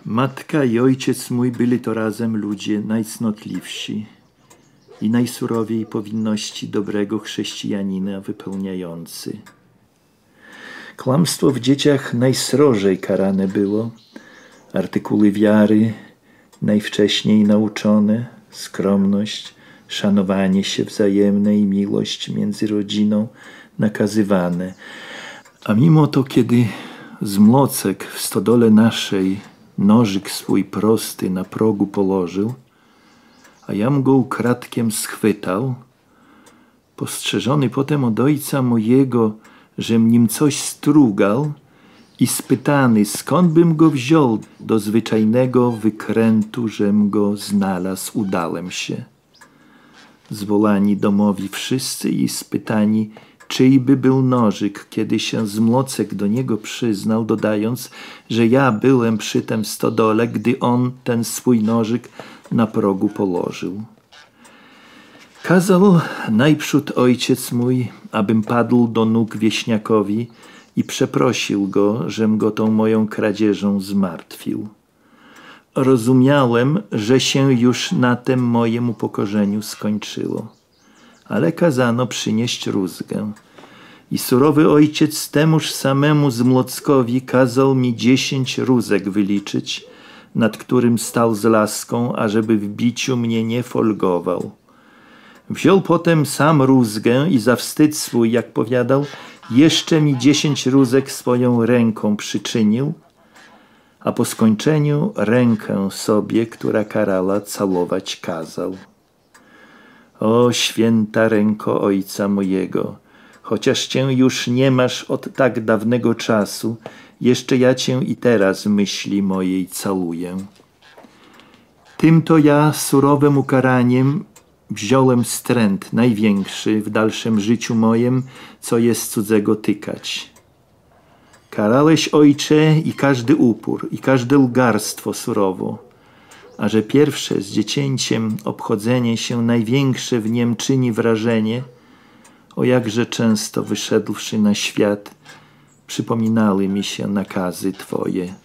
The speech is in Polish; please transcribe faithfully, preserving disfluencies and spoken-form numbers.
Matka i ojciec mój byli to razem ludzie najcnotliwsi i najsurowiej powinności dobrego chrześcijanina wypełniający. Kłamstwo w dzieciach najsrożej karane było, artykuły wiary najwcześniej nauczone, skromność, szanowanie się wzajemne i miłość między rodziną nakazywane. A mimo to, kiedy z mlocek w stodole naszej nożyk swój prosty na progu położył, a jam go ukradkiem schwytał, postrzeżony potem od ojca mojego, żem nim coś strugał i spytany, skąd bym go wziął, do zwyczajnego wykrętu, żem go znalazł, udałem się. Zwołani domowi wszyscy i spytani, czyj by był nożyk, kiedy się z mlocek do niego przyznał, dodając, że ja byłem przy tym stodole, gdy on ten swój nożyk na progu położył. Kazał najprzód ojciec mój, abym padł do nóg wieśniakowi i przeprosił go, żem go tą moją kradzieżą zmartwił. Rozumiałem, że się już na tym mojem upokorzeniu skończyło, ale kazano przynieść rózgę. I surowy ojciec temuż samemu Zmlockowi kazał mi dziesięć rózek wyliczyć, nad którym stał z laską, ażeby w biciu mnie nie folgował. Wziął potem sam rózgę i za wstyd swój, jak powiadał, jeszcze mi dziesięć rózek swoją ręką przyczynił, a po skończeniu rękę sobie, która karala, całować kazał. O święta ręko ojca mojego, chociaż cię już nie masz od tak dawnego czasu, jeszcze ja cię i teraz myśli mojej całuję. Tym to ja surowym ukaraniem wziąłem stręt największy w dalszym życiu mojem, co jest cudzego tykać. Karałeś, ojcze, i każdy upór, i każde lgarstwo surowo, a że pierwsze z dziecięciem obchodzenie się największe w niem czyni wrażenie, o jakże często wyszedłszy na świat, przypominały mi się nakazy Twoje.